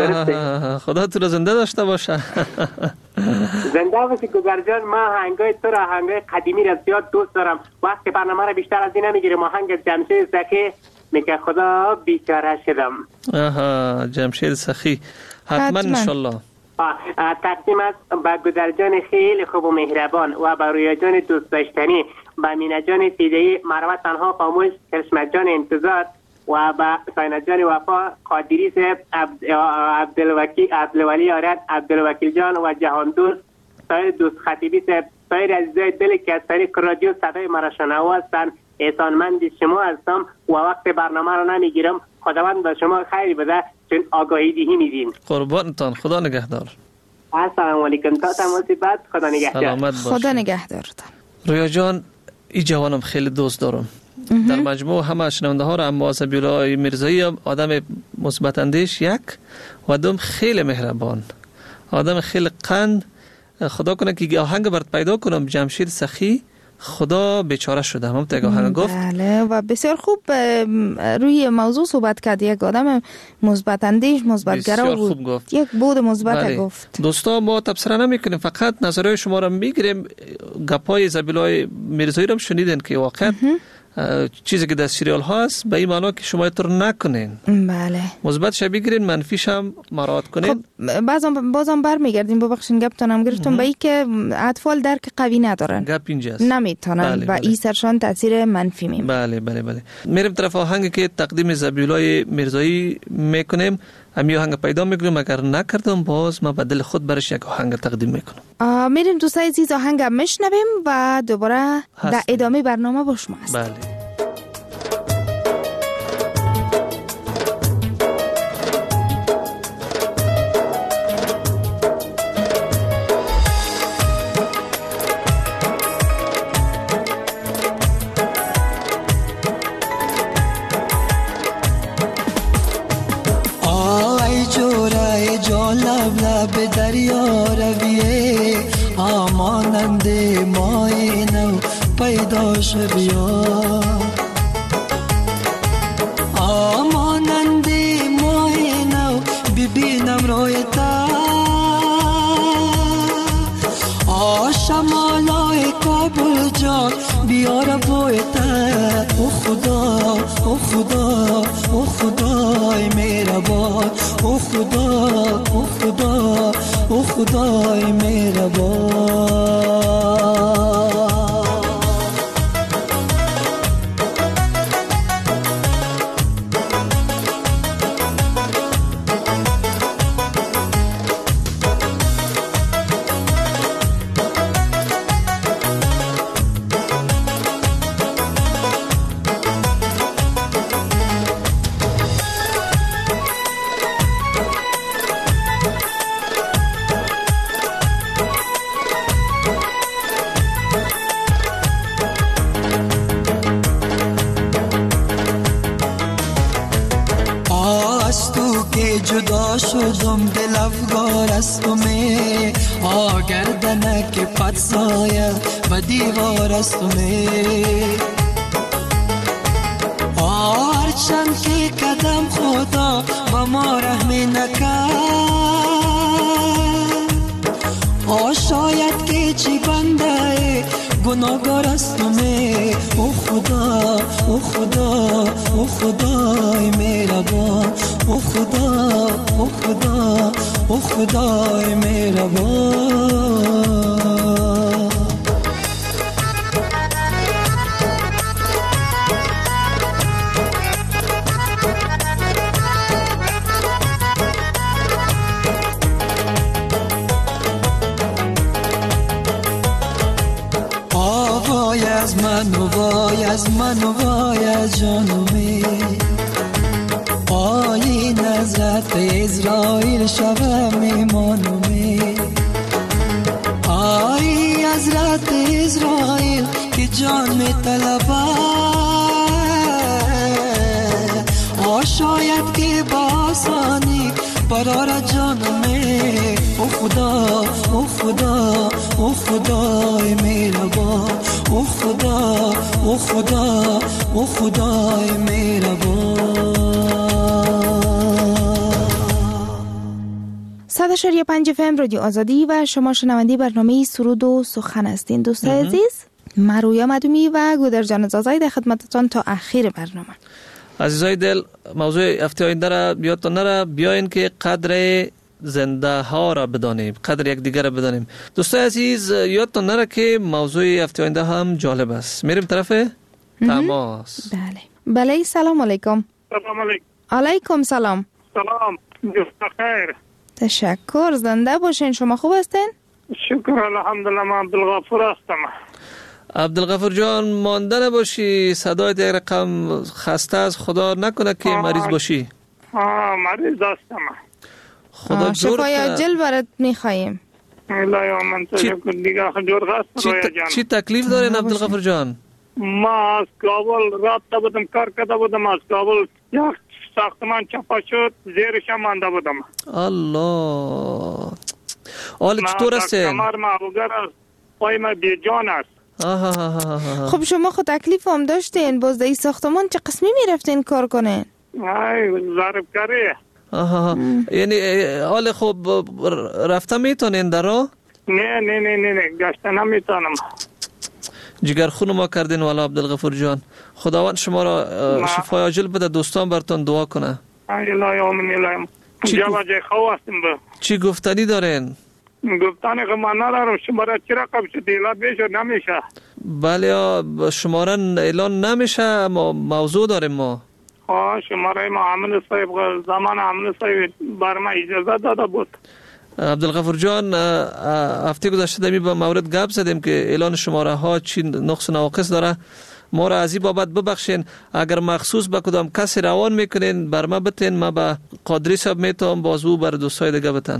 خدا تو رو زنده داشته باشه. زنده باشی گذر جان. ما آهنگای تو را آهنگای قدیمی را زیاد دوست دارم. وقتی برنامه را بیشتر از این نمیگیریم آهنگ جمشید زکی میگه خدا بیچاره شدم. آها جمشید سخی حتما انشالله. تقدیم است به گودرجان خیلی خوب و مهربان و به رویا جان دوست داشتنی، به مینا جان فیده‌ای، مروت تنها خاموش، کرشمت جان انتظار و به ساینت جان وفا، قادری صاحب، عبدالوکیل عبدالولی آرد، عبدالوکیل جان و جهان دوست، سایر دوست خطیبی صاحب، سایر عزیزای دلی که از طریق رادیو صدای مرا شنوا هستند، احسانمند شما هستم و وقت برنامه را نمیگیرم. خداوند به شما خیری بده چون آگاهی دهی میدین. قربانتان، خدا نگهدار. السلام علیکم. تا تماسی بعد خدا نگهدار. سلامت باش. خدا نگهدارتان. رویا جان این جوانم خیلی دوست دارم. در مجموع همه شنونده ها را، اما زبیرای میرزایی آدم مثبت اندیش یک و دوم خیلی مهربان، آدم خیلی قند. خدا کنه که آهنگ برات پیدا کنم جمشید سخی خدا بیچاره شده هم تا آهنگ گفت. بله و بسیار خوب روی موضوع صحبت کرد. یک آدم مثبت اندیش، مثبت گرا بود، یک بود مثبت بله. گفت. دوستا ما تبصره نمیکنیم، فقط نظرهای شما را میگیریم. گپای زبیلای میرزایی را شنیدین که واقعا چیزی که در سریال هست به این معنا که شما اینطور نکنین. بله. مثبتش بگیرین، منفیش هم مراعات کنین. خب بازم بازم برمیگردیم، ببخشید گپتونم گرفتم به این که اطفال درک قوی ندارن. گپ اینجاست. نمیتونن بله، و بله. این سرشان تاثیر منفی میمونه. بله بله بله. میریم طرف آهنگی که تقدیم زبیولای میرزایی میکنیم. امی آهنگ پیدا میکنیم، اگر نکردم باز ما بدل خود برش یک آهنگ تقدیم میکنم. میریم دوستای عزیز آهنگ میشنویم و دوباره در ادامه برنامه با شما هستیم. بله. به دریا رویه آمانند مای نو پیدا شویا، آمانند مای نو ببینم روی تا آشمالای کابل جان بیار بوی تا. او خدا او خدا او خدای مهربان، او خدا او خدا او خدای مهربان. جدا شدم دل افگار از تو می آگردنک پد سایه و دیوار از تو می هرچند که قدم خدا با ما رحمی نکرد آ شاید که چی بنده گناهگار از تو می. او خدا او خدا او خدای مهربان، او خدا او خدا او خدای مهربان. وای از من و وای از من و وای از جانومی آی نظرت اسرائیل شب میمانومی آی حضرت اسرائیل که جان میطلبه آ شاید که با آسانی برار جانومی. او خدا او خدا او خدای مهربان، او خدا او خدا او خدای مهربان. صد و شش و پنج اف ام رادیو آزادی و شما شنونده برنامه سرود و سخن هستین. دوستان عزیز، من رویا مدومی و گودرجان زازای در خدمتتان تا اخیر برنامه. عزیزای دل، موضوع هفته آینده را بیادتان نره، بیاین که قدر زنده ها را بدانیم، قدر یک دیگر را بدانیم. دوستای عزیز، یادتان نره که موضوع هفته آینده هم جالب است. میریم طرف تماس. بله بله. سلام علیکم. سلام علیکم. علیکم سلام. سلام. بخیر. تشکر. زنده باشین. شما خوب هستین؟ شکر الحمدلله. من عبدالغفور هستم. عبدالغفور جان، مانده نباشی، صدایت یک رقم خسته از، خدا نکنه که مریض باشی. آه مریض هستم. خدا جور شفای عاجل برات میخوایم. الهی من تشکر دیگه جور هست. چی تکلیف دارین عبدالغفور جان؟ ما از کابل رابطه بودم، کار کرده بودم، از کابل یک ساختمان چپا شد، زیرش مانده بودم. الله. حال چطور هستین؟ کمر ما بگر است، پای ما بی جان است. خب شما خود تکلیف هم داشتین، باز در این ساختمان چه قسمی میرفتین کار کنین؟ ای ضرب کاری. آها، یعنی حال خوب رفته میتونین در راه؟ نه نه نه نه نه گشته نمیتونم. جگر خون ما کردین والا عبدالغفور جان. خداوند شما را شفای عاجل بده، دوستان براتون دعا کنه. الهی آمین الهی. جواب جای خو هستیم به. چی گفتنی دارین؟ گفتنی که من ندارم. شماره چی رقم شد اعلان میشه نمیشه؟ بله شماره اعلان نمیشه، اما موضوع داریم ما. ها شماره ما عامل صاحب زمان عامل صاحب بر ما اجازه داده بود. عبدالغفور جان، هفته گذشته دمی با مورد گپ زدیم که اعلان شماره ها چی نقص و نواقص داره. ما را از این بابت ببخشین. اگر مخصوص به کدام کسی روان میکنین بر ما بتین، ما به قادری صاحب میتونم بازو بر دوستای دیگه بتن.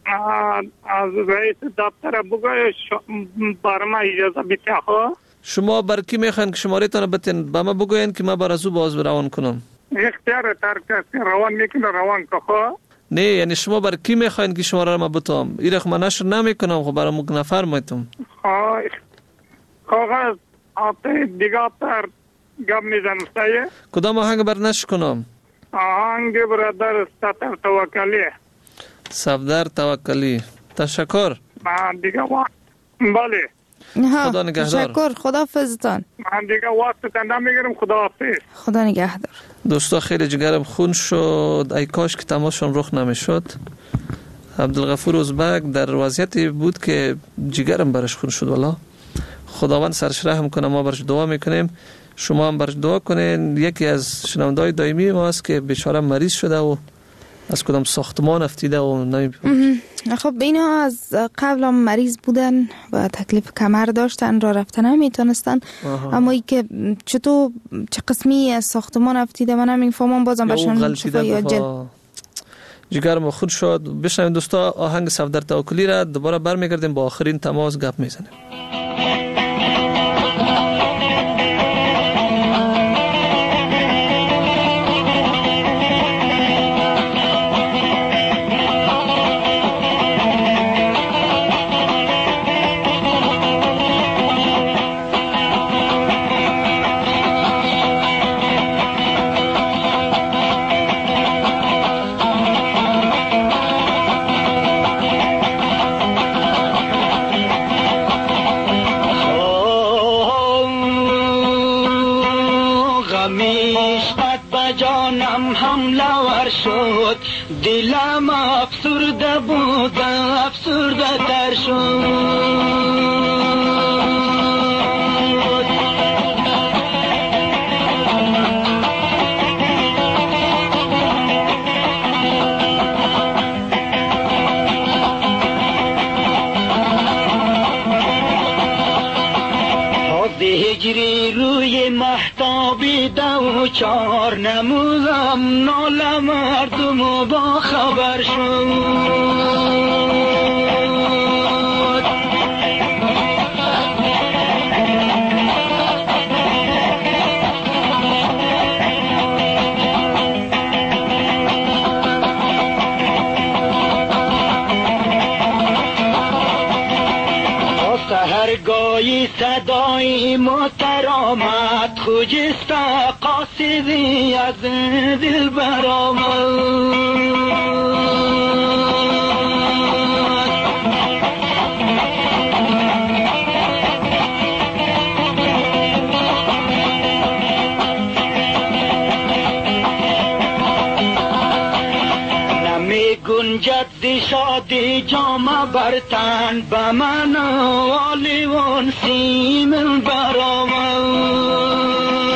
از رئیس دفتر بگوی بر ما اجازه بیتیا خوا. شما بر کی میخواین که شماره تانه بتین؟ به ما بگوین که ما بر ازو باز روان کنم. اختیار تر کسی روان میکنه روان که خوا. نه یعنی شما بر کی میخواین که شماره را ما بتوام؟ این رقم نشر نمیکنم، خب برای مگ نفر میتونم. ها کاغذ آته دیگه تر گم میزنم سایه. کدام آهنگ بر نشر کنم؟ آهنگ برادر صفدر توکلی. صفدر توکلی. تشکر. من دیگه وقت بله. خدا نگهدار. تشکر. خدا حافظتان. من دیگه وقت تن نمیگیرم. خدا حافظ. خدا نگهدار. دوستا خیلی جگرم خون شد، ای کاش که تماشون رخ نمیشد. عبدالغفور ازبک در وضعیتی بود که جگرم برش خون شد. والا خداوند سرش رحم کنه. ما برش دعا میکنیم، شما هم برش دعا کنین. یکی از شنونده‌های دائمی ما است که بیچاره مریض شده و از کدام ساختمان افتیده و نمی‌فهمه. خب اینا از قبل هم مریض بودن و تکلیف کمر داشتن، را رفتن نمیتونستن. اما ای که چطور چه قسمی از ساختمان افتیده من نمیفهمم، بازم باشن شفای عاجل. جگر ما خود شد. بشنوید دوستا آهنگ صفدر توکلی را، دوباره برمیگردیم با آخرین تماس گپ میزنیم. دلم افسرده بود افسرده تر شد. هجری روی محتابی دو چار نمودم، نال مردم با خبر شد. سهرگاهی صدای محترامت خوجست قاصدی از دل برآمد. می گنجد ز شادی جام برتن به من آلیوان سیمن برآمد.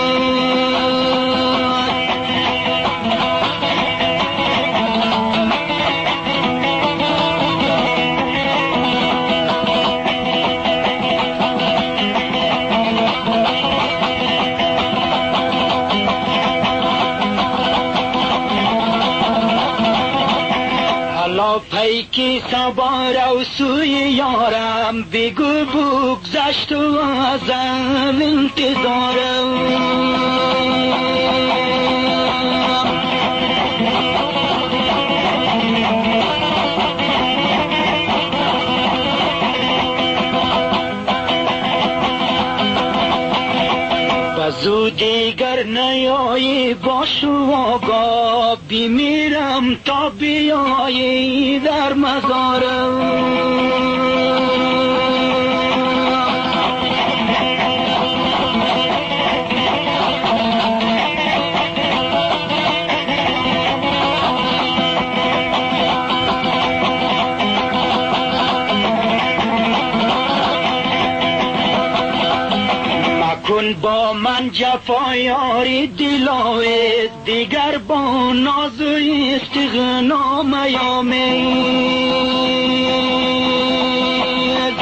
پیکی سوار و سوی یارم بگو بگذشت و ازم انتظارم. بزو دیگر نیایی باشو آقا بیمیرم تا بیایی در مزارم. کن با من جفا یاری دلاوی دیگر با ناز و استغنا میامید.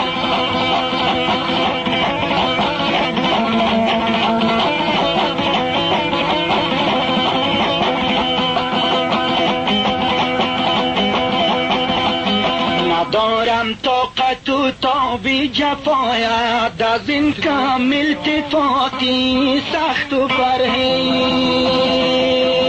ندارم طاقت و تابی جفایت از این کم التفاتی سخت و پرهیز.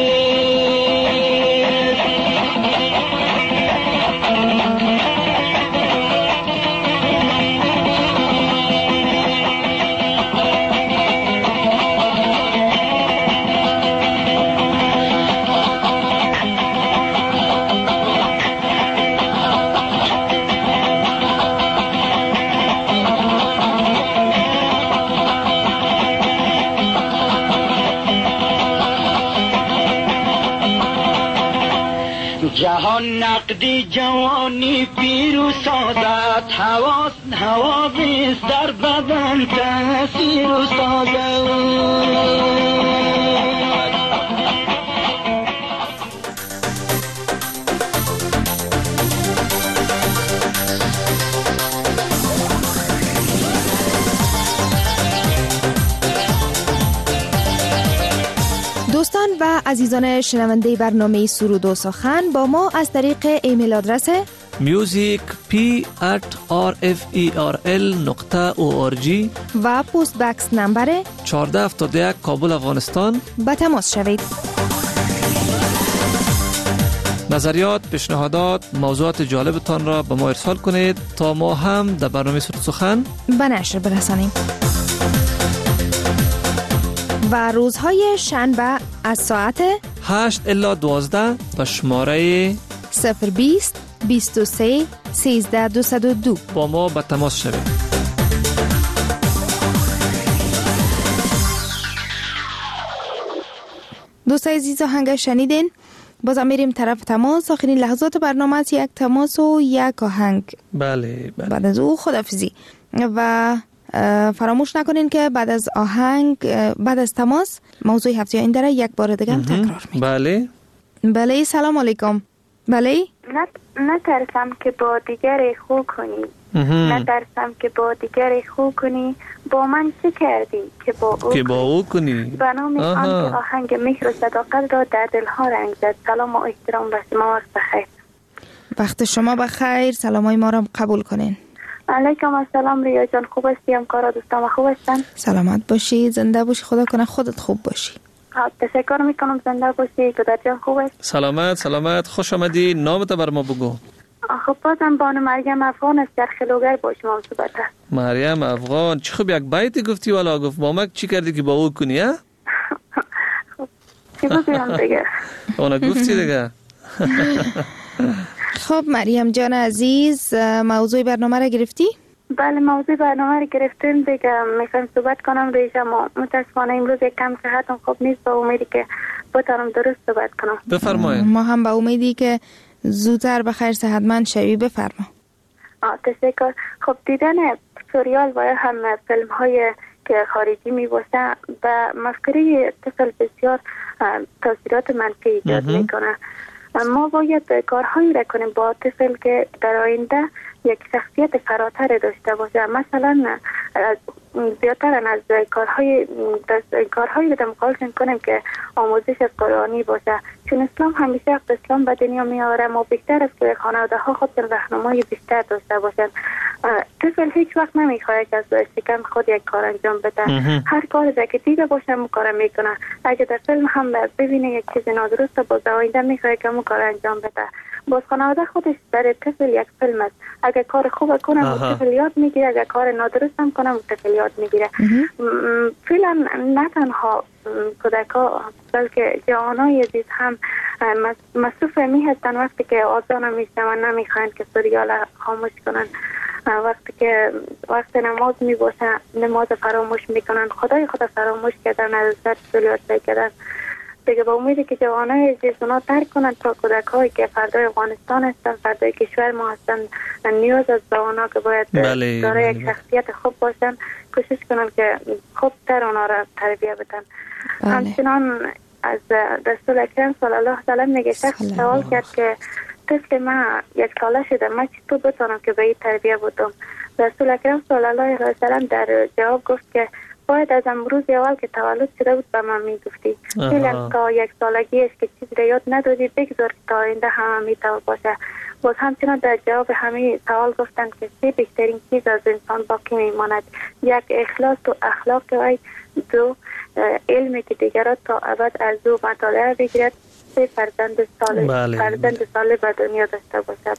جهان نقدی جوانی پیرو سازد حواس حواس در بدن تأثیر و سازد. دوستان و عزیزان شنونده برنامه سرود و سخن با ما از طریق ایمیل آدرس music p at r f e r l نقطه او آر جی و پست بکس نمبر چهارده هفتاد و یک کابل افغانستان به تماس شوید. نظریات، پیشنهادات، موضوعات جالبتان را به ما ارسال کنید تا ما هم در برنامه سرود سخن به نشر برسانیم. و روزهای شنبه از ساعت هشت الی دوازده به شماره صفر بیست بیست و سه سیزده دویست و دو با ما به تماس شوید. دوستای عزیز آهنگ شنیدین. بازم میریم طرف تماس. آخرین لحظات برنامه است. یک تماس و یک آهنگ. بله بله. بعد از او خداحافظی. و فراموش نکنین که بعد از آهنگ بعد از تماس موضوع هفته آینده را یک بار دیگه تکرار می‌کنیم. بله بله. سلام علیکم. بله. نترسم که با دیگری خو کنی، نترسم که با دیگری خو کنی، با من چه کردی که با او که با او کنی. به نام آن که آهنگ مهر و صداقت را در دلها رنگ زد. سلام و احترام به شما. وقت بخیر. وقت شما بخیر. سلامای ما را قبول کنین. علیکم السلام. ریا جان خوب هستی؟ همکارا دوستان خوب هستن؟ سلامت باشی، زنده باشی، خدا کنه خودت خوب باشی. تشکر میکنم. زنده باشی. پدر جان خوب است؟ سلامت سلامت. خوش آمدی. نامت بر ما بگو. خب بازم بانو مریم افغان است. در خلوگر با شما صحبت است. مریم افغان. چه خوب یک بیتی گفتی والا. گفت مامک چی کردی که با او کنی ها؟ خب چی بگم دیگه؟ اونا گفتی دیگه. خب مریم جان عزیز، موضوع برنامه را گرفتی؟ بله موضوع برنامه را گرفتیم دیگه. میخوام صحبت کنم دیگه. ما متاسفانه امروز یک کم صحتم خوب نیست. با امیدی که بتونم درست صحبت کنم. بفرمایید. ما هم با امیدی که زودتر به خیر صحتمند شوی. بفرما. تشکر. خب دیدن سریال و هم فیلم های که خارجی می باشه به مفکوره طفل بسیار تاثیرات منفی ایجاد میکنه. ما باید کارهایی را کنیم با طفل که در آینده یک شخصیت فراتر داشته باشه. مثلا زیادتر از کارهای کارهایی رو مقایسه کنیم که آموزش قرآنی باشه، چون اسلام همیشه اسلام به دنیا میاره. ما بیشتر از که خانواده ها خود راهنمایی بیشتر داشته باشن. طفل هیچ وقت نمیخواد که از شکم خود یک کار انجام بده. هر کاری که دیده باشه اون کار میکنه. اگه در فیلم هم ببینه یک چیز نادرسته باز آینده میخواد که اون کار انجام بده. باز خانواده خودش برای طفل یک فیلم است. اگه کار خوب کنه طفل یاد میگیره، اگه کار نادرست هم کنه طفل یاد میگیره. فیلم نه تنها کودکا بلکه جوانای عزیز هم مصروف می هستن وقتی که آذان میشنون نمیخواین که سریال خاموش کنن. وقتی که وقت نماز می باشه نماز فراموش میکنن، خدای خدا فراموش کردن، از سر سریال کردن. دیگه با امیدی که جوانای عزیز اونا ترک کنن تا کودکایی که فردای افغانستان هستن، فردای کشور ما هستن، نیاز از جوانا که باید بله، داره بله. یک شخصیت خوب باشن، کوشش کنن که خوب تر اونا را تربیه بدن. بله. همچنان از رسول اکرم صلی الله علیه و میگه شخص سوال کرد که طفل من یک ساله شده، من چطور بتونم که به این تربیه بدم؟ رسول اکرم صلی الله علیه و در جواب گفت که باید از امروز اول که تولد شده بود به من میگفتی. فعلا تا یک سالگیش که چیز را یاد ندادی بگذار که تا آینده هم میتونه باشه. باز همچنان در جواب همه سوال گفتند که سه بهترین چیز از انسان باقی میماند: یک اخلاص و اخلاق و دو علمی که دیگران تا ابد از او مطالعه بگیرد، سه فرزند صالح بله. فرزند صالح به دنیا داشته باشد.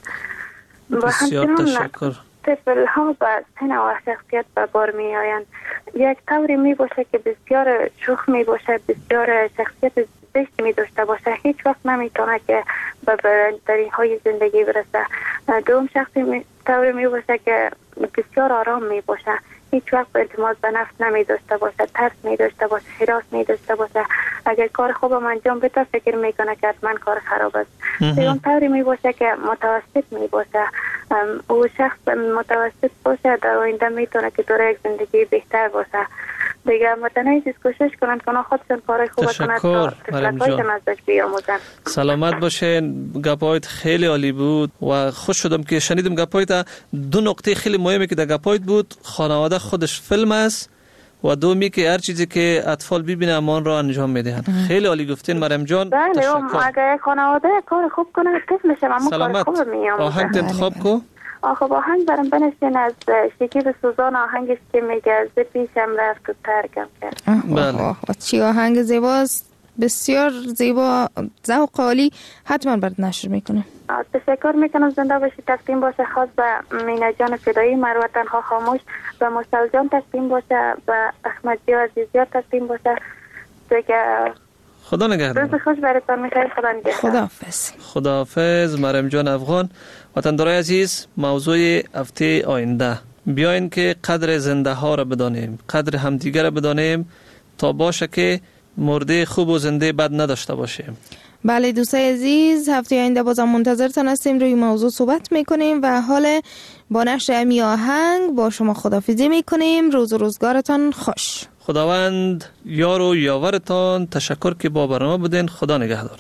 و بسیار تشکر. طفل ها به سن و شخصیت به بار می آیند. یک طوری می باشه که بسیار شوخ می باشه، بسیار شخصیت زشت می داشته باشه، هیچ وقت نمی تونه که به برندرین های زندگی برسه. دوم شخصی می طوری می باشه که بسیار آرام می باشه، هیچ وقت اعتماد به نفس نمی داشته باشه، ترس می داشته باشه، هراس می داشته باشه. اگر کار خوبم انجام بده فکر میکنه که حتما کار خراب است. سوم طوری می باشه که متوسط می باشه. او شخص متوسط باشه در آینده میتونه که داره یک زندگی بهتر باشه. دیگه مردانه چیز کوشش کنن که خودشون کار خوب کنن تا طفلکایشون ازش بیاموزن. سلامت باشین. گپایت خیلی عالی بود و خوش شدم که شنیدم گپایت. دو نقطه خیلی مهمی که در گپایت بود: خانواده خودش فیلم است و دومی که هر چیزی که اطفال ببینه امان را انجام میدهند. خیلی عالی گفتین مریم جان. بله، اگه خانواده کار خوب کنه طفلش هم کار خوب میاموزه. آهنگ انتخاب کو. آخه با آهنگ برم بنشین از شکیب سوزان، آهنگش که میگه از پیشم رفت و ترکم کرد. بله. چی آهنگ زیباست، بسیار زیبا، ذوق عالی. حتما برات نشر میکنه. تشکر میکنم. زنده باشی. تقدیم باشه خاص به مینا جان فدایی، مروت تنها خاموش، به مشتاق جان تقدیم باشه، به احمد جان عزیزیات تقدیم باشه. دیگه خدا نگهدار. روز خوش براتون میخوایم. خدا نگهدار. خداحافظ. خداحافظ مریم جان افغان. وطندارای عزیز، موضوع هفته آینده بیاین که قدر زنده ها را بدانیم، قدر همدیگر را بدانیم تا باشه که مرده خوب و زنده بد نداشته باشیم. بله دوستای عزیز، هفته آینده بازم منتظرتان هستیم، روی موضوع صحبت میکنیم و حال با نشر امی آهنگ با شما خداحافظی میکنیم. روز و روزگارتان خوش. خداوند یار و یاورتان. تشکر که با برنامه بودین. خدا نگهدار.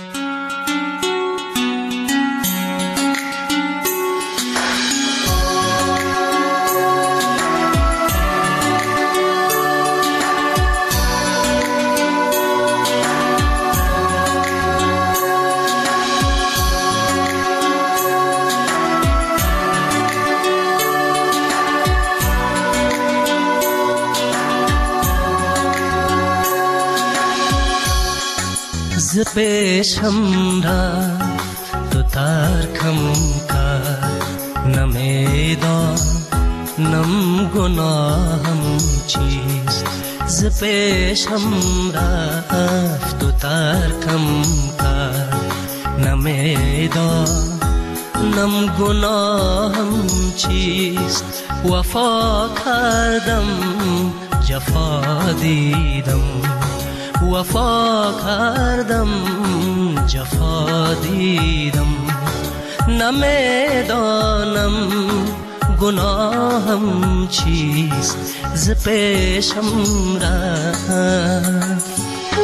ز پیشم رفت تو ترکم کرد، نمیدان نم گناهم چیست. ز پیشم رفت تو ترکم کرد، نمیدان نم گناهم چیست. وفا کردم جفا دیدم، وفا کردم جفا دیدم. نمیدانم گناهم چیست ز پیشم رفت.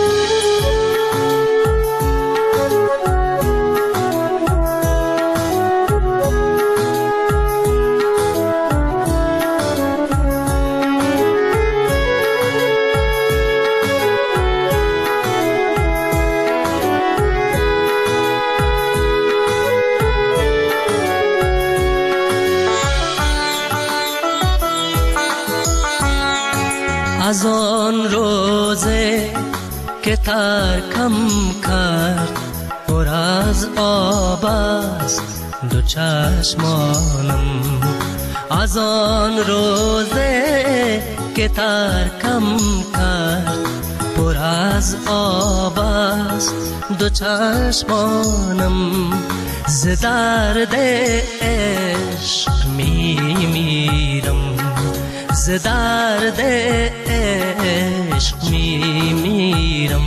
از آن روزه که ترکم کرد پر از آب است دو چشمانم. از آن روزه که ترکم کرد پر از آب است دو چشمانم. ز درد عشق می میرم، ز درد عشق می میرم.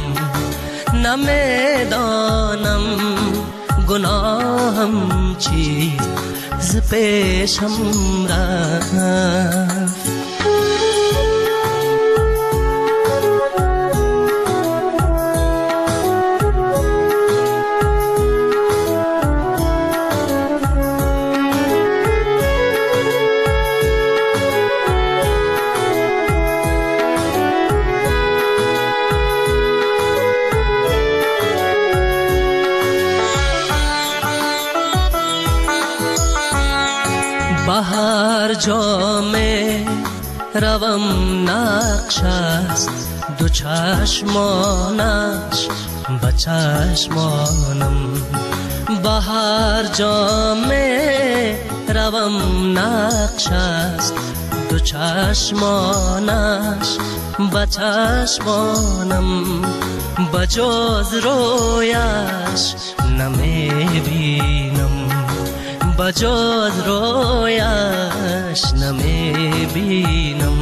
نمیدانم گناهم چیست ز پیشم رفت. بهر جامه روم نقش است دو چشمانش به چشمانم. بهر جامه روم نقش است دو چشمانش به چشمانم. بجز رویش نمیبینم، بجز رویش نمیبینم.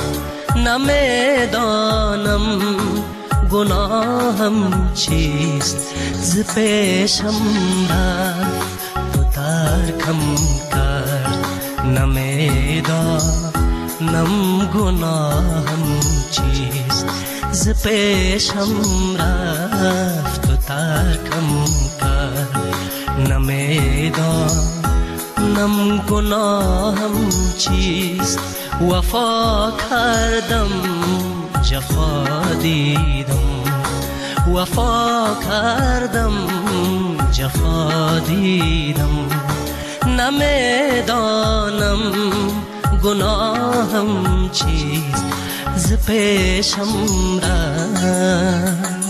نمیدانم گناهم چیست ز پیشم رفت تو ترکم کرد. نمیدانم گناهم چیست ز پیشم رفت تو ترکم کرد. نمیدانم گناهم چیست وفا کردم جفا دیدم. وفا کردم جفا دیدم. نمیدانم گناهم چیست ز پیشم رفت.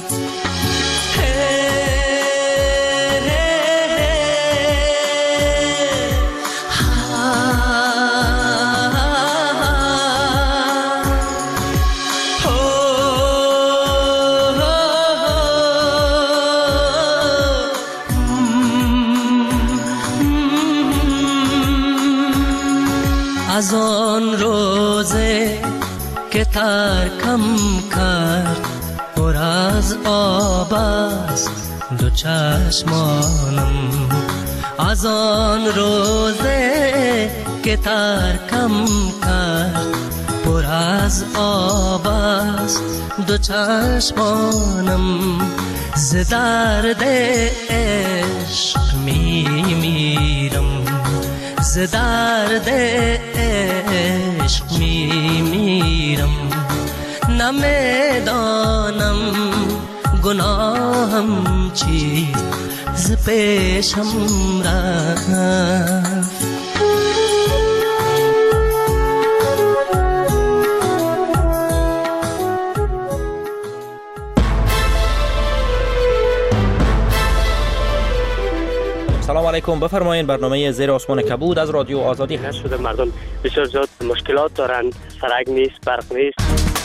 از آن روزه که ترکم کرد پر از آب است دو چشمانم. از آن روزه که ترکم کرد پر از آب است دو چشمانم. ز درد عشق می میرم، ز درد عشق می میرم. نمیدانم گناهم چیست ز پیشم رفت. سلام علیکم، بفرمایید. برنامه زیر آسمان کبود از رادیو آزادی هست. شده مردم بسیار زیاد مشکلات دارند، سرک نیست، برق نیست.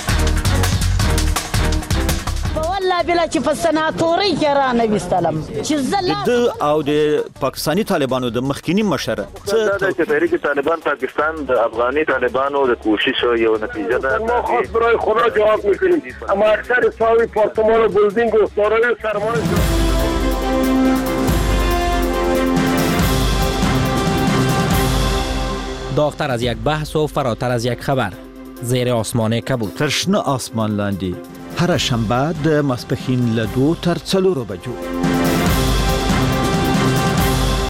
والله بلا چې په سناتوري کې را نه وستلم چې زله د او د پاکستاني طالبانو د مخکینی مشره څه د تحریک طالبان پاکستان د افغاني طالبانو د کوشش یو نتیجه ده. ما خاص برای خدا جواب میکنیم. اما اکثر ساوی پارتمان و بلدینگ و سارای سرمایه داغتر از یک بحث و فراتر از یک خبر. زیر آسمان کبود. ترشنه آسمان لاندی. هر شنبه د ماسپښین له دوو تر څلورو بجو.